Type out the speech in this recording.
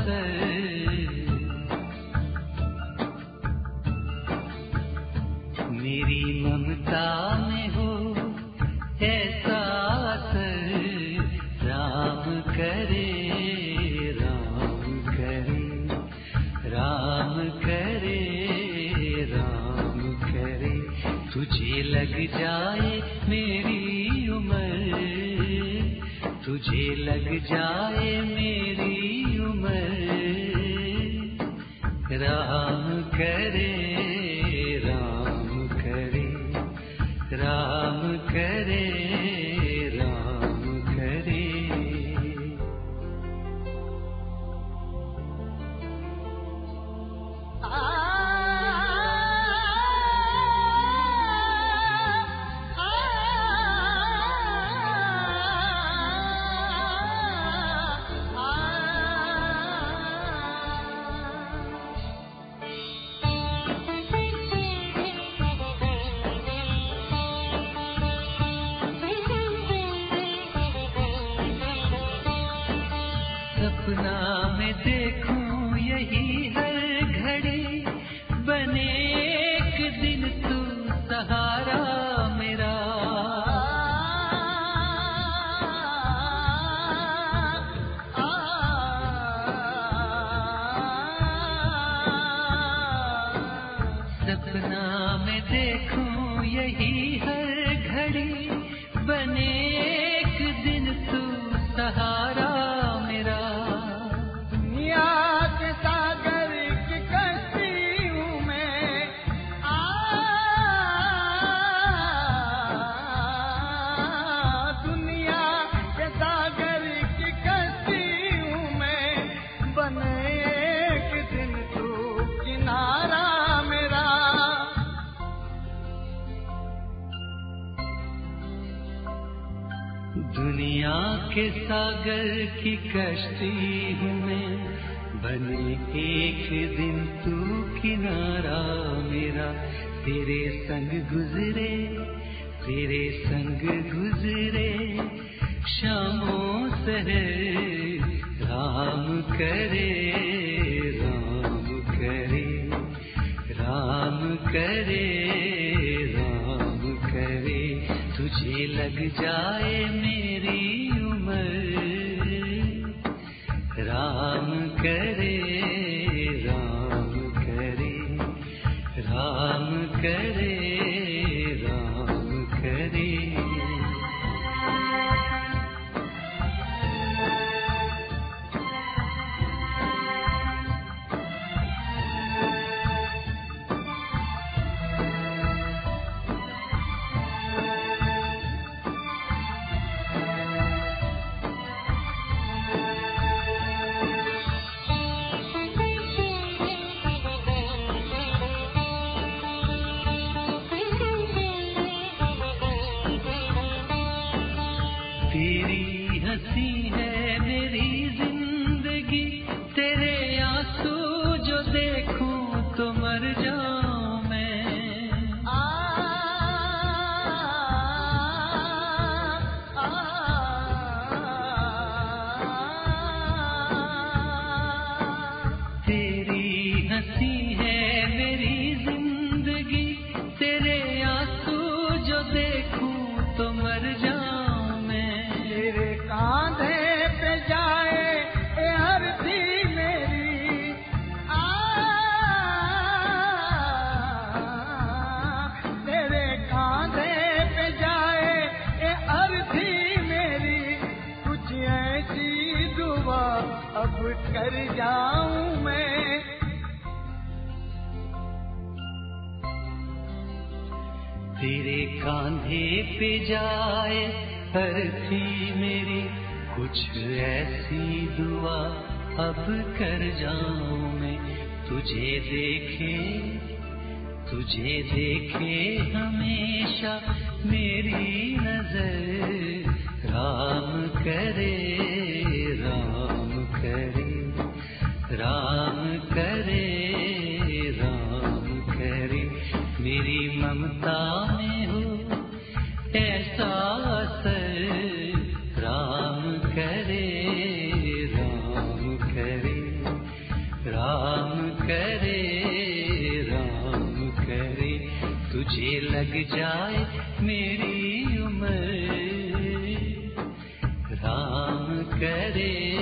असर। मेरी ममता में हो ऐसा असर, राम करे, राम करे, राम करे, राम करे। तुझे लग जाए मेरी उम्र, तुझे लग जाए मेरी उम्र, राम करे, राम करे, राम करे, राम करे। सपना में देखूं यही हर घड़ी, बने एक दिन तू सहारा मेरा। सपना में देखूं यही हर घड़ी, बने एक दिन तू सहारा। दुनिया के सागर की कश्ती हूँ मैं, बने एक दिन तू किनारा मेरा। तेरे संग गुजरे, तेरे संग गुजरे शामों सहर, राम करे, राम करे, राम करे, राम करे। तुझे लग जाए मेरी उम्र, राम करे, राम करे, राम करे, राम करे। तेरी हंसी है मेरी जिंदगी, तेरे आंसू जो देखूं तो मर जाऊं मैं। तेरी हंसी है मेरी जिंदगी, तेरे आंसू जो देखूं तो मर जाऊं। कांधे पे जाए ए अर्थी मेरी, तेरे कांधे पे जाए ए अर्थी मेरी, कुछ ऐसी दुआ अब कर जाऊं मैं। तेरे कांधे पे जाए अर्थी मेरी, कुछ ऐसी दुआ अब कर जाऊं मैं। तुझे देखे हमेशा मेरी नजर, राम करे, राम करे, राम करे, राम करे। मेरी ममता में हो ऐसा असर, राम करे, राम करे, लग जाए मेरी उम्र, राम करे